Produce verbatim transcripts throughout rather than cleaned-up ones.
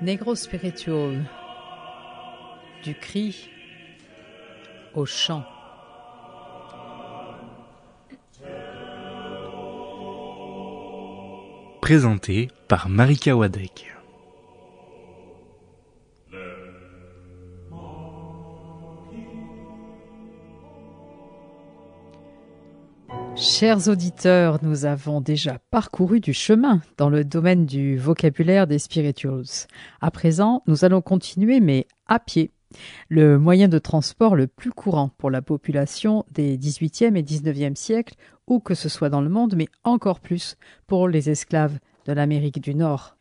Negro Spiritual, du cri au chant. Présenté par Marika Wadek. Chers auditeurs, nous avons déjà parcouru du chemin dans le domaine du vocabulaire des spirituals. À présent, nous allons continuer, mais à pied. Le moyen de transport le plus courant pour la population des dix-huitième et dix-neuvième siècles, où que ce soit dans le monde, mais encore plus pour les esclaves de l'Amérique du Nord.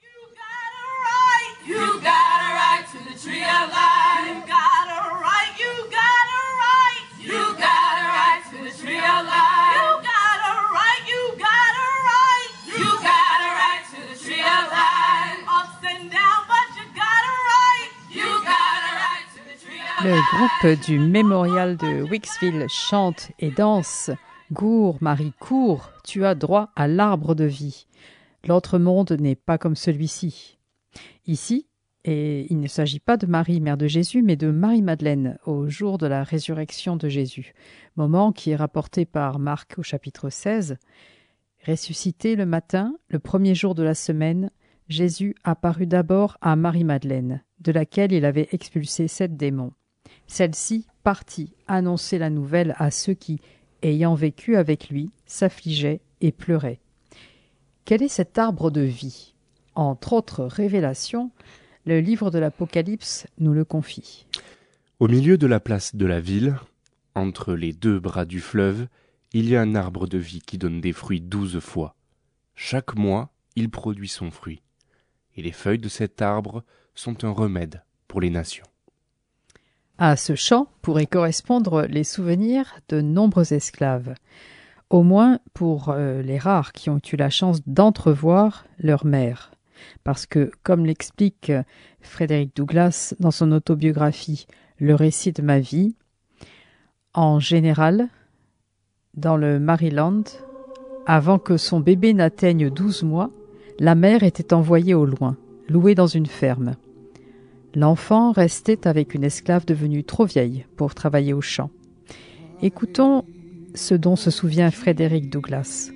Le groupe du mémorial de Wicksville chante et danse. Gour, Marie, cours, tu as droit à l'arbre de vie. L'autre monde n'est pas comme celui-ci. Ici, et il ne s'agit pas de Marie, mère de Jésus, mais de Marie-Madeleine, au jour de la résurrection de Jésus. Moment qui est rapporté par Marc au chapitre seize. Ressuscité le matin, le premier jour de la semaine, Jésus apparut d'abord à Marie-Madeleine, de laquelle il avait expulsé sept démons. Celle-ci partit annoncer la nouvelle à ceux qui, ayant vécu avec lui, s'affligeaient et pleuraient. Quel est cet arbre de vie ? Entre autres révélations, le livre de l'Apocalypse nous le confie. Au milieu de la place de la ville, entre les deux bras du fleuve, il y a un arbre de vie qui donne des fruits douze fois. Chaque mois, il produit son fruit. Et les feuilles de cet arbre sont un remède pour les nations. À ce chant pourraient correspondre les souvenirs de nombreux esclaves, au moins pour euh, les rares qui ont eu la chance d'entrevoir leur mère. Parce que, comme l'explique Frederick Douglass dans son autobiographie « Le récit de ma vie », en général, dans le Maryland, avant que son bébé n'atteigne douze mois, la mère était envoyée au loin, louée dans une ferme. L'enfant restait avec une esclave devenue trop vieille pour travailler au champ. Écoutons ce dont se souvient Frederick Douglass.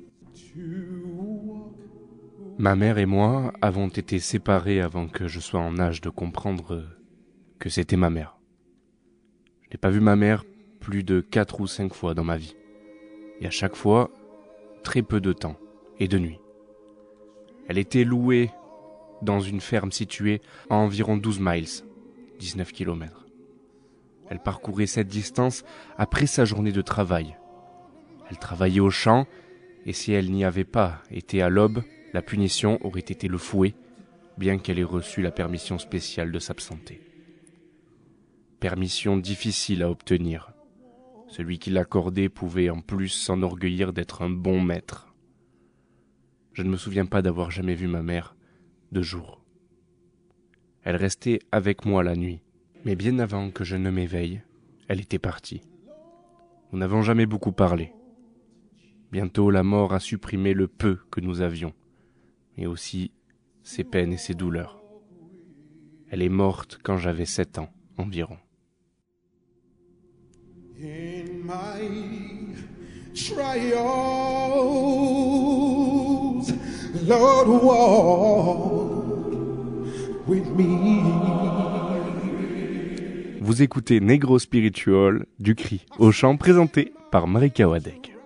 Ma mère et moi avons été séparés avant que je sois en âge de comprendre que c'était ma mère. Je n'ai pas vu ma mère plus de quatre ou cinq fois dans ma vie. Et à chaque fois, très peu de temps et de nuit. Elle était louée dans une ferme située à environ douze miles, dix-neuf kilomètres. Elle parcourait cette distance après sa journée de travail. Elle travaillait au champ, et si elle n'y avait pas été à l'aube, la punition aurait été le fouet, bien qu'elle ait reçu la permission spéciale de s'absenter. Permission difficile à obtenir. Celui qui l'accordait pouvait en plus s'enorgueillir d'être un bon maître. Je ne me souviens pas d'avoir jamais vu ma mère de jour. Elle restait avec moi la nuit, mais bien avant que je ne m'éveille, elle était partie. Nous n'avons jamais beaucoup parlé. Bientôt la mort a supprimé le peu que nous avions, mais aussi ses peines et ses douleurs. Elle est morte quand j'avais sept ans environ. In my trials, Lord, walk with me. Vous écoutez Negro Spiritual du cri au chant présenté par Marika Wadek.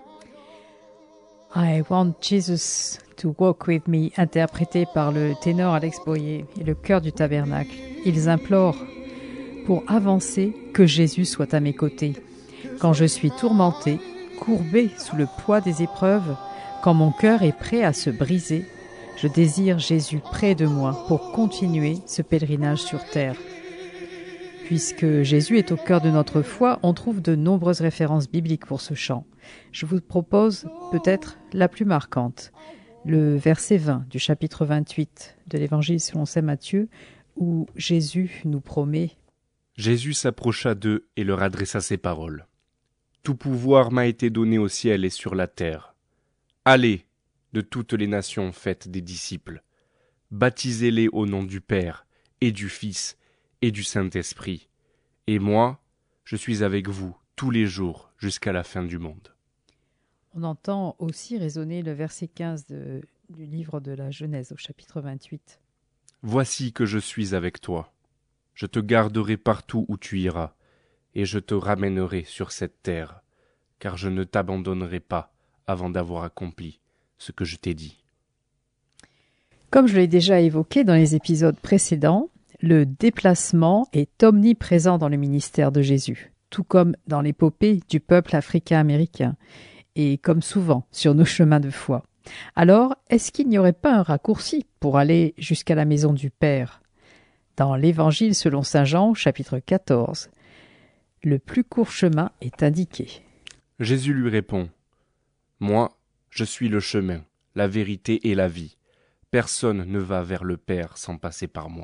I want Jesus to walk with me, interprété par le ténor Alex Boyer et le chœur du tabernacle. Ils implorent pour avancer que Jésus soit à mes côtés. Quand je suis tourmenté, courbé sous le poids des épreuves, quand mon cœur est prêt à se briser, je désire Jésus près de moi pour continuer ce pèlerinage sur terre. Puisque Jésus est au cœur de notre foi, on trouve de nombreuses références bibliques pour ce chant. Je vous propose peut-être la plus marquante, le verset vingt du chapitre vingt-huit de l'Évangile selon saint Matthieu, où Jésus nous promet « Jésus s'approcha d'eux et leur adressa ces paroles. « Tout pouvoir m'a été donné au ciel et sur la terre. Allez, de toutes les nations faites des disciples. Baptisez-les au nom du Père et du Fils et du Saint-Esprit. Et moi, je suis avec vous tous les jours jusqu'à la fin du monde. On entend aussi résonner le verset quinze de, du livre de la Genèse au chapitre vingt-huit. Voici que je suis avec toi. Je te garderai partout où tu iras, et je te ramènerai sur cette terre, car je ne t'abandonnerai pas avant d'avoir accompli ce que je t'ai dit. Comme je l'ai déjà évoqué dans les épisodes précédents, le déplacement est omniprésent dans le ministère de Jésus, tout comme dans l'épopée du peuple africain-américain, et comme souvent sur nos chemins de foi. Alors, est-ce qu'il n'y aurait pas un raccourci pour aller jusqu'à la maison du Père ? Dans l'Évangile selon saint Jean, chapitre quatorze, le plus court chemin est indiqué. Jésus lui répond : « Moi, je suis le chemin, la vérité et la vie. Personne ne va vers le Père sans passer par moi. »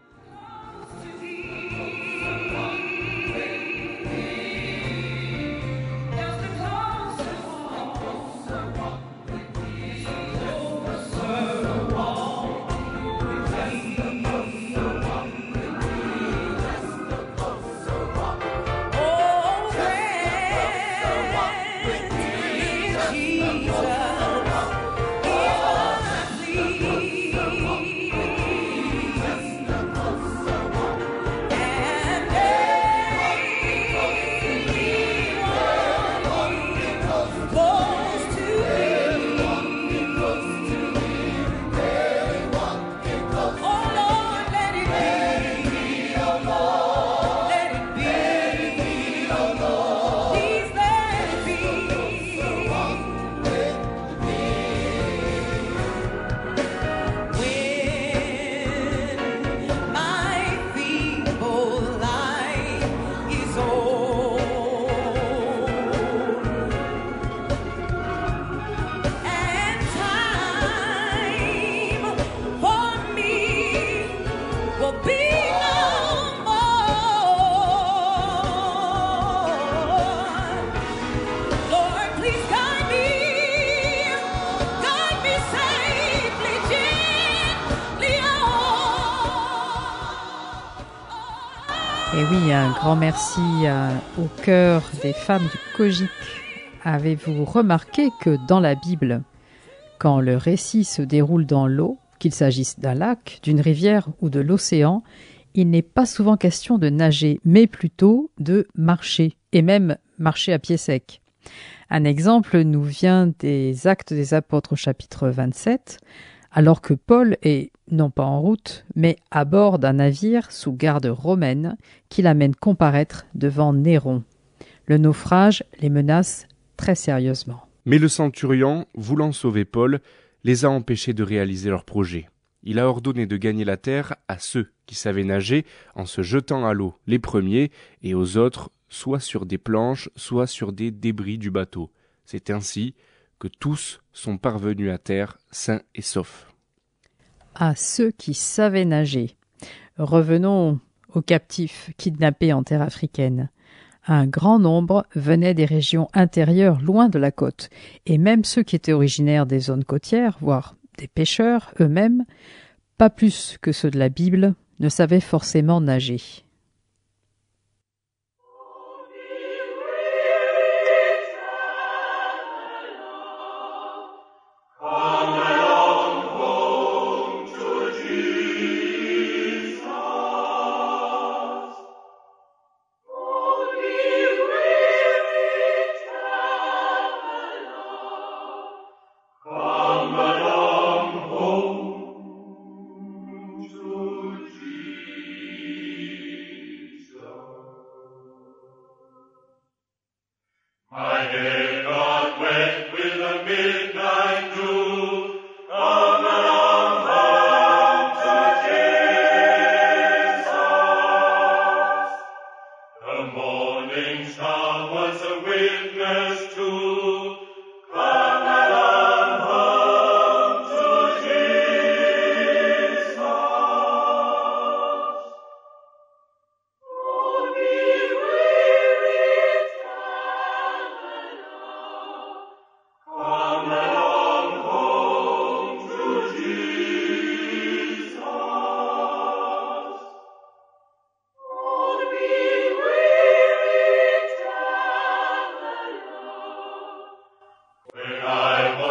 Et oui, un grand merci à, au cœur des femmes du Cogic. Avez-vous remarqué que dans la Bible, quand le récit se déroule dans l'eau, qu'il s'agisse d'un lac, d'une rivière ou de l'océan, il n'est pas souvent question de nager, mais plutôt de marcher, et même marcher à pied sec. Un exemple nous vient des Actes des Apôtres au chapitre vingt-sept, alors que Paul est non pas en route, mais à bord d'un navire sous garde romaine qui l'amène comparaître devant Néron. Le naufrage les menace très sérieusement. Mais le centurion, voulant sauver Paul, les a empêchés de réaliser leur projet. Il a ordonné de gagner la terre à ceux qui savaient nager en se jetant à l'eau les premiers, et aux autres soit sur des planches, soit sur des débris du bateau. C'est ainsi que tous sont parvenus à terre sains et saufs. À ceux qui savaient nager. Revenons aux captifs kidnappés en terre africaine. Un grand nombre venaient des régions intérieures loin de la côte, et même ceux qui étaient originaires des zones côtières, voire des pêcheurs eux-mêmes, pas plus que ceux de la Bible, ne savaient forcément nager. Amen.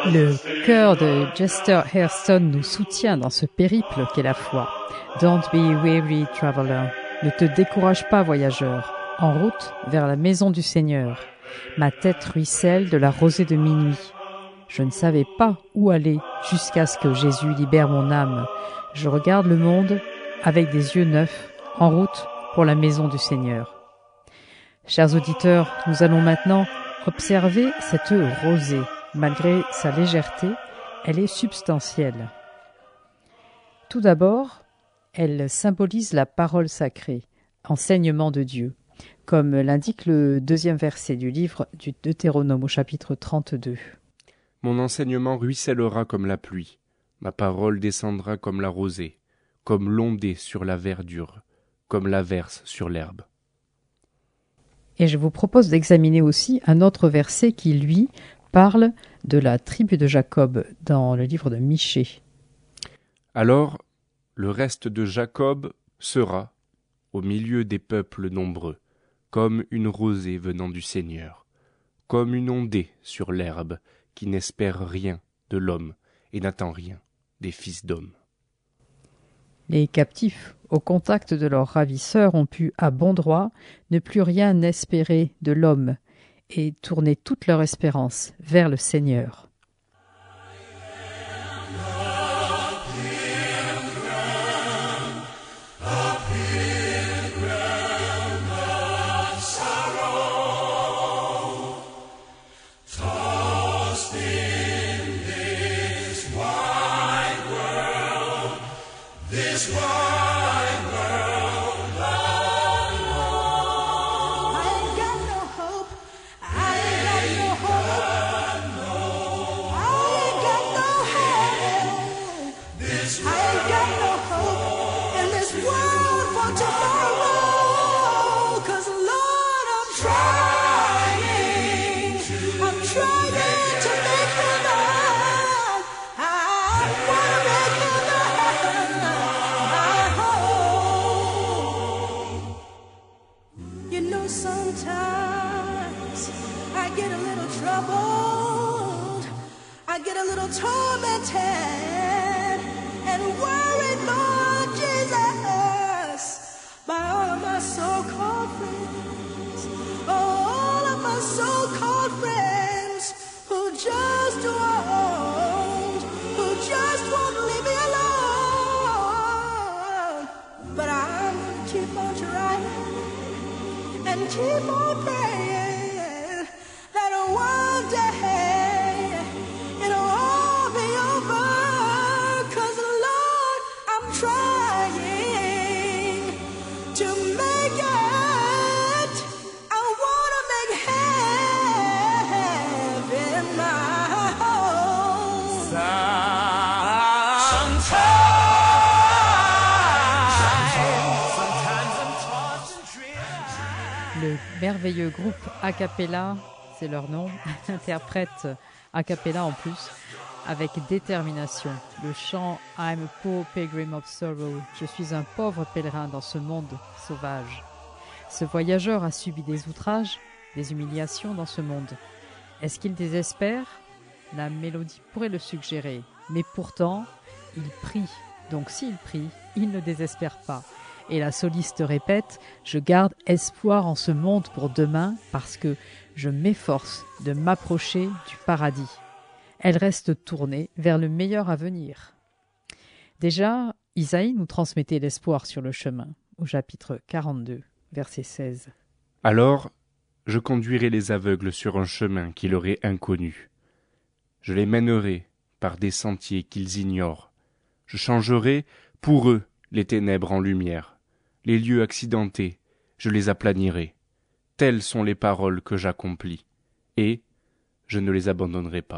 Le cœur de Chester Hairston nous soutient dans ce périple qu'est la foi. Don't be weary, traveler. Ne te décourage pas, voyageur. En route vers la maison du Seigneur. Ma tête ruisselle de la rosée de minuit. Je ne savais pas où aller jusqu'à ce que Jésus libère mon âme. Je regarde le monde avec des yeux neufs, en route pour la maison du Seigneur. Chers auditeurs, nous allons maintenant observer cette rosée. Malgré sa légèreté, elle est substantielle. Tout d'abord, elle symbolise la parole sacrée, enseignement de Dieu, comme l'indique le deuxième verset du livre du Deutéronome au chapitre trente-deux. Mon enseignement ruissellera comme la pluie, ma parole descendra comme la rosée, comme l'ondée sur la verdure, comme l'averse sur l'herbe. Et je vous propose d'examiner aussi un autre verset qui, lui, parle de la tribu de Jacob dans le livre de Michée. Alors, le reste de Jacob sera, au milieu des peuples nombreux, comme une rosée venant du Seigneur, comme une ondée sur l'herbe qui n'espère rien de l'homme et n'attend rien des fils d'hommes. Les captifs, au contact de leurs ravisseurs, ont pu, à bon droit, ne plus rien espérer de l'homme et tourner toute leur espérance vers le Seigneur. Le merveilleux groupe a cappella, c'est leur nom, interprète a cappella en plus, avec détermination, le chant « I'm a poor pilgrim of sorrow », je suis un pauvre pèlerin dans ce monde sauvage. Ce voyageur a subi des outrages, des humiliations dans ce monde. Est-ce qu'il désespère? La mélodie pourrait le suggérer, mais pourtant, il prie. Donc s'il prie, il ne désespère pas. Et la soliste répète « Je garde espoir en ce monde pour demain parce que je m'efforce de m'approcher du paradis. » Elle reste tournée vers le meilleur à venir. Déjà, Isaïe nous transmettait l'espoir sur le chemin, au chapitre quarante-deux, verset seize. « Alors, je conduirai les aveugles sur un chemin qui leur est inconnu. Je les mènerai par des sentiers qu'ils ignorent. Je changerai pour eux les ténèbres en lumière. Les lieux accidentés, je les aplanirai. Telles sont les paroles que j'accomplis, et je ne les abandonnerai pas. »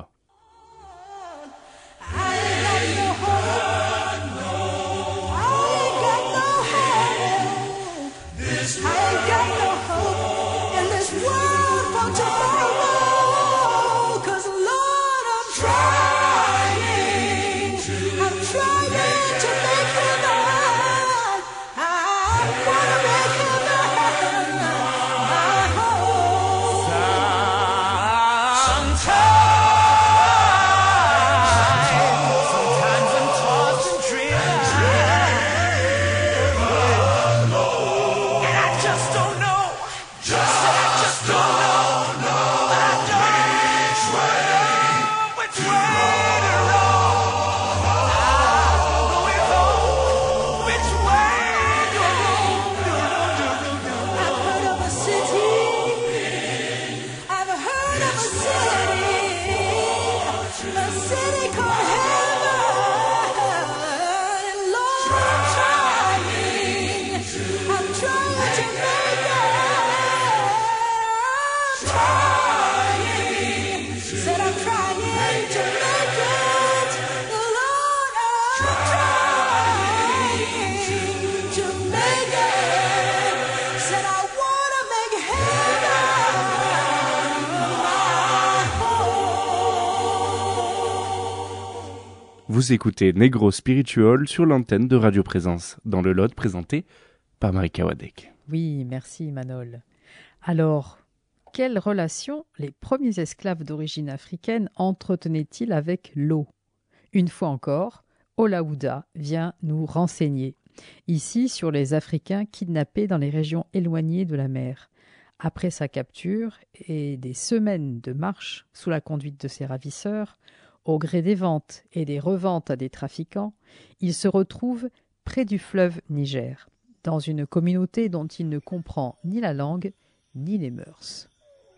Vous écoutez Negro Spiritual sur l'antenne de Radio Présence, dans le Lot, présenté par Marika Wadek. Oui, merci Manol. Alors, quelle relation les premiers esclaves d'origine africaine entretenaient-ils avec l'eau ? Une fois encore, Olaouda vient nous renseigner, ici sur les Africains kidnappés dans les régions éloignées de la mer. Après sa capture et des semaines de marche sous la conduite de ses ravisseurs, au gré des ventes et des reventes à des trafiquants, il se retrouve près du fleuve Niger, dans une communauté dont il ne comprend ni la langue ni les mœurs.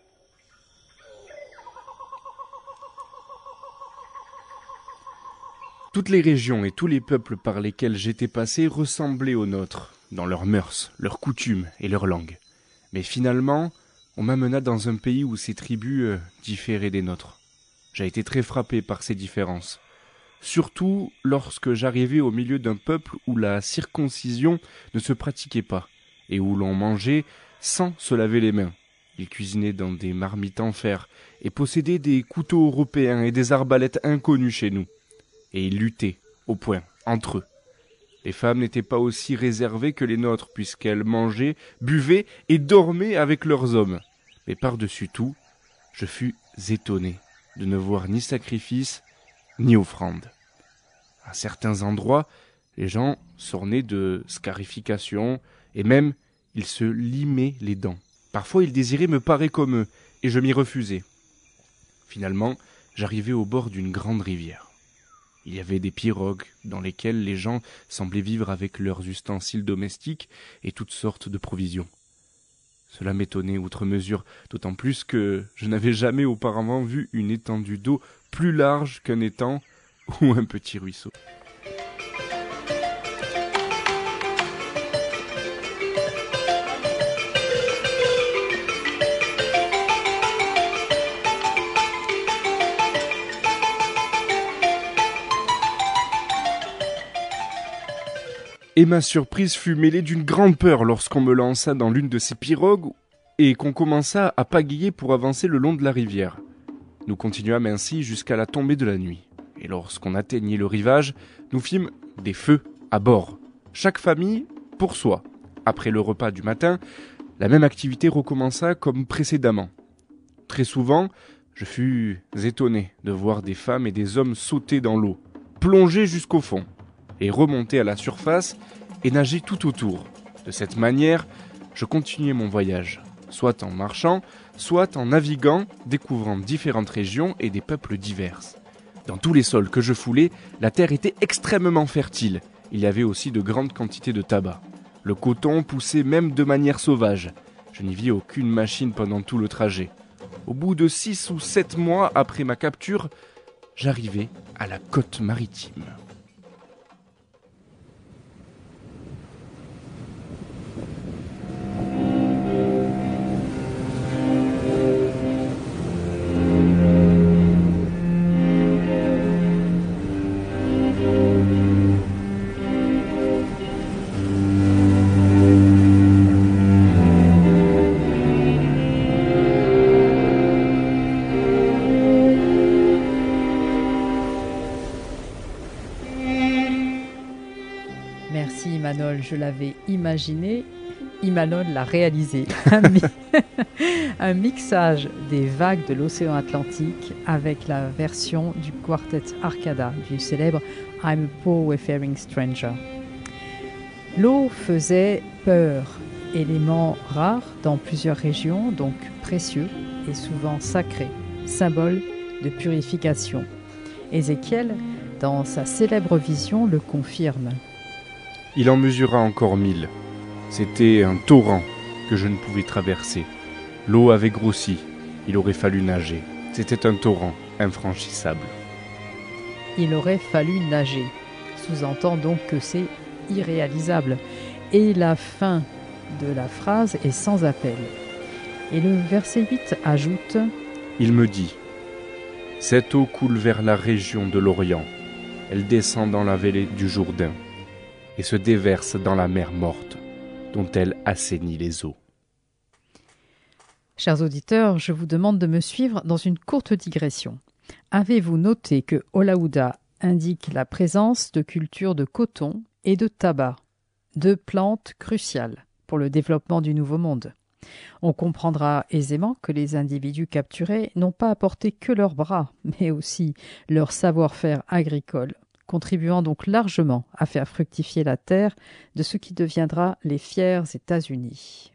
Toutes les régions et tous les peuples par lesquels j'étais passé ressemblaient aux nôtres, dans leurs mœurs, leurs coutumes et leurs langues. Mais finalement, on m'amena dans un pays où ces tribus euh, différaient des nôtres. J'ai été très frappé par ces différences. Surtout lorsque j'arrivais au milieu d'un peuple où la circoncision ne se pratiquait pas, et où l'on mangeait sans se laver les mains. Ils cuisinaient dans des marmites en fer, et possédaient des couteaux européens et des arbalètes inconnus chez nous. Et ils luttaient, au poing, entre eux. Les femmes n'étaient pas aussi réservées que les nôtres, puisqu'elles mangeaient, buvaient et dormaient avec leurs hommes. Mais par-dessus tout, je fus étonné de ne voir ni sacrifice, ni offrande. À certains endroits, les gens s'ornaient de scarifications, et même, ils se limaient les dents. Parfois, ils désiraient me parer comme eux, et je m'y refusais. Finalement, j'arrivai au bord d'une grande rivière. Il y avait des pirogues dans lesquelles les gens semblaient vivre avec leurs ustensiles domestiques et toutes sortes de provisions. Cela m'étonnait outre mesure, d'autant plus que je n'avais jamais auparavant vu une étendue d'eau plus large qu'un étang ou un petit ruisseau. Et ma surprise fut mêlée d'une grande peur lorsqu'on me lança dans l'une de ces pirogues et qu'on commença à pagayer pour avancer le long de la rivière. Nous continuâmes ainsi jusqu'à la tombée de la nuit. Et lorsqu'on atteignit le rivage, nous fîmes des feux à bord. Chaque famille pour soi. Après le repas du matin, la même activité recommença comme précédemment. Très souvent, je fus étonné de voir des femmes et des hommes sauter dans l'eau, plonger jusqu'au fond, et remonter à la surface et nager tout autour. De cette manière, je continuais mon voyage, soit en marchant, soit en naviguant, découvrant différentes régions et des peuples divers. Dans tous les sols que je foulais, la terre était extrêmement fertile. Il y avait aussi de grandes quantités de tabac. Le coton poussait même de manière sauvage. Je n'y vis aucune machine pendant tout le trajet. Au bout de six ou sept mois après ma capture, j'arrivai à la côte maritime. Merci Manol, je l'avais imaginé, Imanol l'a réalisé. Un, mi- un mixage des vagues de l'océan Atlantique avec la version du quartet Arcada du célèbre I'm a Poor Wayfaring Stranger. L'eau faisait peur, élément rare dans plusieurs régions, donc précieux et souvent sacré, symbole de purification. Ézéchiel, dans sa célèbre vision, le confirme. Il en mesura encore mille. C'était un torrent que je ne pouvais traverser. L'eau avait grossi, il aurait fallu nager. C'était un torrent infranchissable. Il aurait fallu nager. Sous-entend donc que c'est irréalisable. Et la fin de la phrase est sans appel. Et le verset huit ajoute « Il me dit, cette eau coule vers la région de l'Orient. Elle descend dans la vallée du Jourdain et se déverse dans la mer morte, dont elle assainit les eaux. » Chers auditeurs, je vous demande de me suivre dans une courte digression. Avez-vous noté que Olaouda indique la présence de cultures de coton et de tabac, deux plantes cruciales pour le développement du Nouveau Monde. On comprendra aisément que les individus capturés n'ont pas apporté que leurs bras, mais aussi leur savoir-faire agricole, contribuant donc largement à faire fructifier la terre de ce qui deviendra les fiers États-Unis.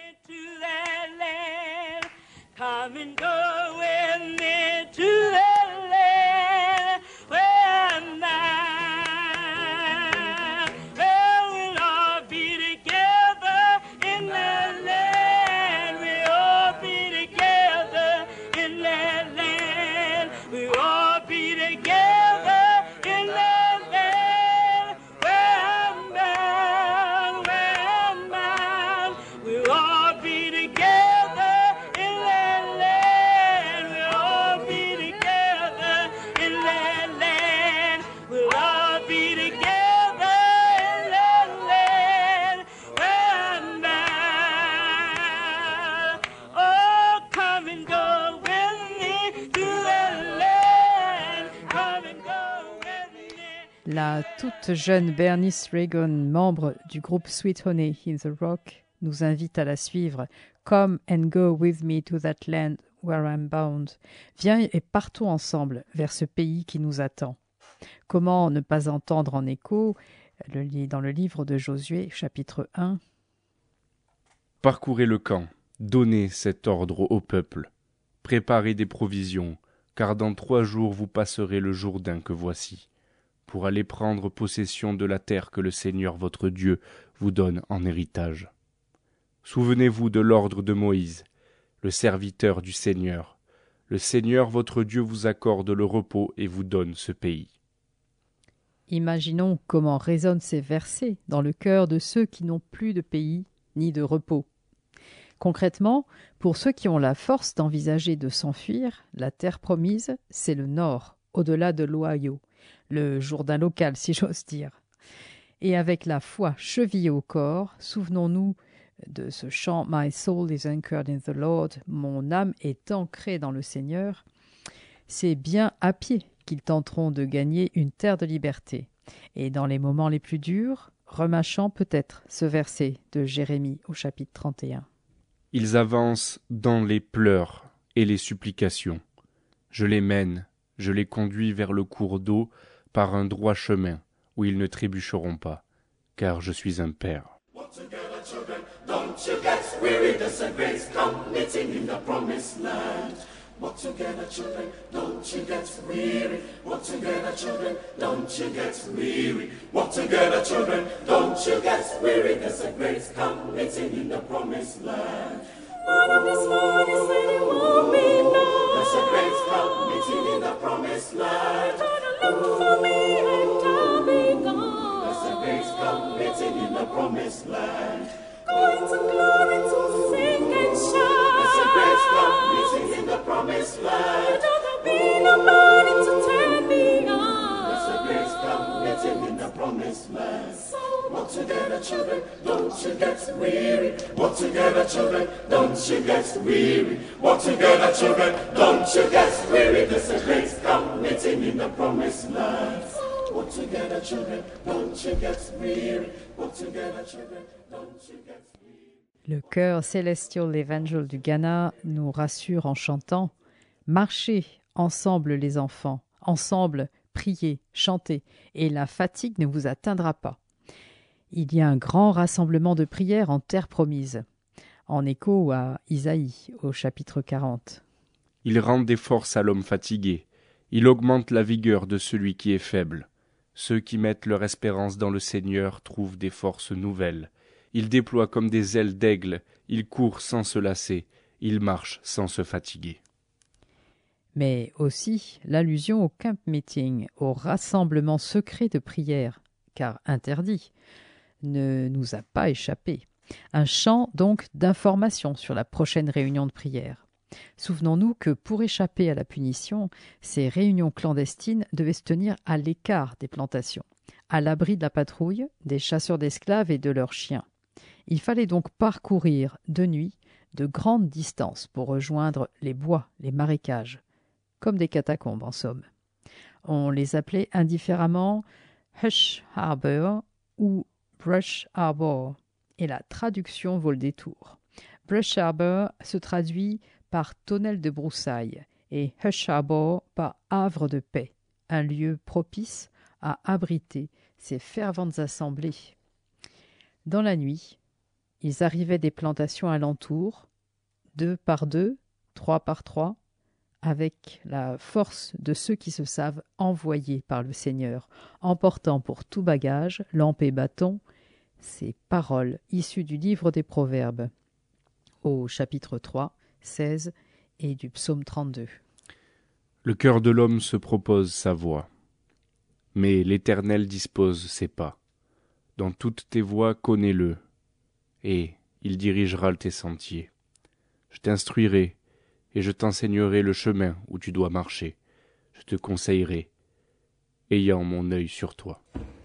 La toute jeune Bernice Reagon, membre du groupe Sweet Honey in the Rock, nous invite à la suivre. « Come and go with me to that land where I'm bound ». Viens et partons ensemble vers ce pays qui nous attend. Comment ne pas entendre en écho le, dans le livre de Josué, chapitre un. Parcourez le camp, donnez cet ordre au peuple. Préparez des provisions, car dans trois jours vous passerez le Jourdain que voici, pour aller prendre possession de la terre que le Seigneur votre Dieu vous donne en héritage. Souvenez-vous de l'ordre de Moïse, le serviteur du Seigneur. Le Seigneur votre Dieu vous accorde le repos et vous donne ce pays. Imaginons comment résonnent ces versets dans le cœur de ceux qui n'ont plus de pays ni de repos. Concrètement, pour ceux qui ont la force d'envisager de s'enfuir, la terre promise, c'est le nord, au-delà de l'Ohio, le Jourdain local si j'ose dire. Et avec la foi chevillée au corps, souvenons-nous de ce chant « My soul is anchored in the Lord »,« Mon âme est ancrée dans le Seigneur », c'est bien à pied qu'ils tenteront de gagner une terre de liberté. Et dans les moments les plus durs, remâchant peut-être ce verset de Jérémie au chapitre trente et un. Ils avancent dans les pleurs et les supplications. Je les mène, je les conduis vers le cours d'eau par un droit chemin où ils ne trébucheront pas, car je suis un père. Don't you get weary, there's a grace come knitting in the promised land. Walk together, children, don't you get weary. Walk together, children, don't you get weary. Walk together, children, don't you get weary. There's a grace come knitting in the promised land. One of these mornings when you won't be known. There's a grace come knitting in the promised land. Look for me and I'll be gone. There's a grace come knitting in the promised land. Going to glory to sing and shout. There's a grace come meeting in the promised land. There'll be nobody to turn me on. There's a grace come meeting in the promised land. So walk together, children, don't you get weary. Walk together, children, don't you get weary. Walk together, children, don't you get weary. There's a grace come meeting in the promised land. Walk together, children, don't you get weary. Walk together, children, don't you get weary. Le chœur Celestial Evangel du Ghana nous rassure en chantant « Marchez ensemble les enfants, ensemble priez, chantez, et la fatigue ne vous atteindra pas. » Il y a un grand rassemblement de prières en terre promise, en écho à Isaïe au chapitre quarante. Il rend des forces à l'homme fatigué, il augmente la vigueur de celui qui est faible. Ceux qui mettent leur espérance dans le Seigneur trouvent des forces nouvelles. Ils déploient comme des ailes d'aigle, ils courent sans se lasser, ils marchent sans se fatiguer. Mais aussi l'allusion au camp meeting, au rassemblement secret de prière, car interdit, ne nous a pas échappé. Un chant donc d'information sur la prochaine réunion de prière. Souvenons-nous que pour échapper à la punition, ces réunions clandestines devaient se tenir à l'écart des plantations, à l'abri de la patrouille, des chasseurs d'esclaves et de leurs chiens. Il fallait donc parcourir de nuit de grandes distances pour rejoindre les bois, les marécages, comme des catacombes en somme. On les appelait indifféremment Hush Harbor ou Brush Harbor, et la traduction vaut le détour. Brush Harbor se traduit par tonnelle de broussailles et Hush Harbor par havre de paix, un lieu propice à abriter ces ferventes assemblées. Dans la nuit, ils arrivaient des plantations alentour, deux par deux, trois par trois, avec la force de ceux qui se savent envoyés par le Seigneur, emportant pour tout bagage, lampe et bâton, ces paroles issues du livre des Proverbes, au chapitre trois, seize et du psaume trente-deux. Le cœur de l'homme se propose sa voie, mais l'Éternel dispose ses pas. Dans toutes tes voies, connais-le, et il dirigera tes sentiers. Je t'instruirai, et je t'enseignerai le chemin où tu dois marcher. Je te conseillerai, ayant mon œil sur toi.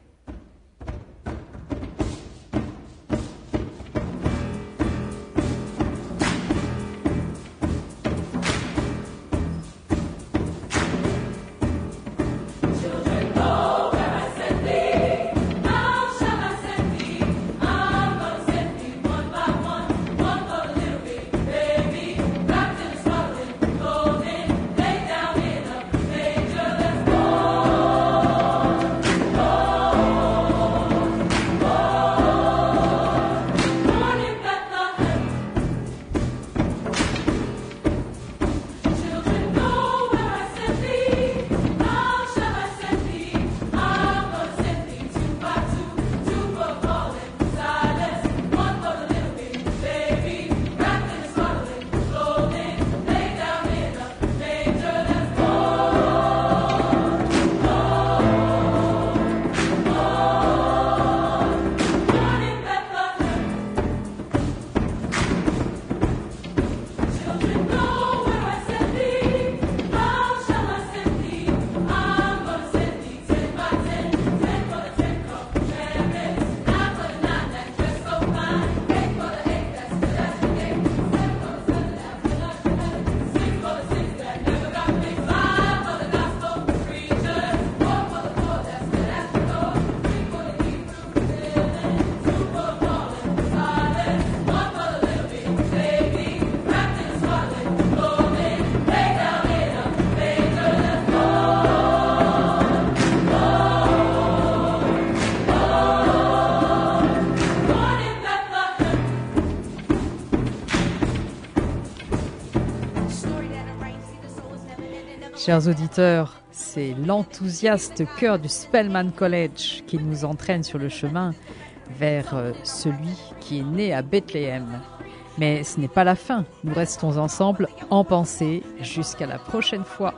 Chers auditeurs, c'est l'enthousiaste chœur du Spelman College qui nous entraîne sur le chemin vers celui qui est né à Bethléem. Mais ce n'est pas la fin, nous restons ensemble en pensée jusqu'à la prochaine fois.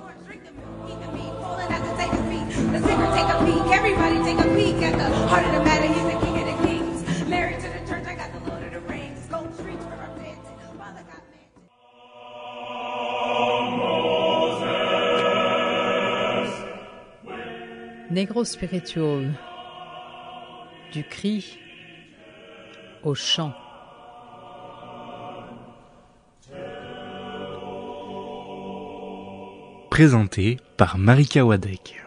Negro Spiritual, du cri au chant. Présenté par Marika Wadek.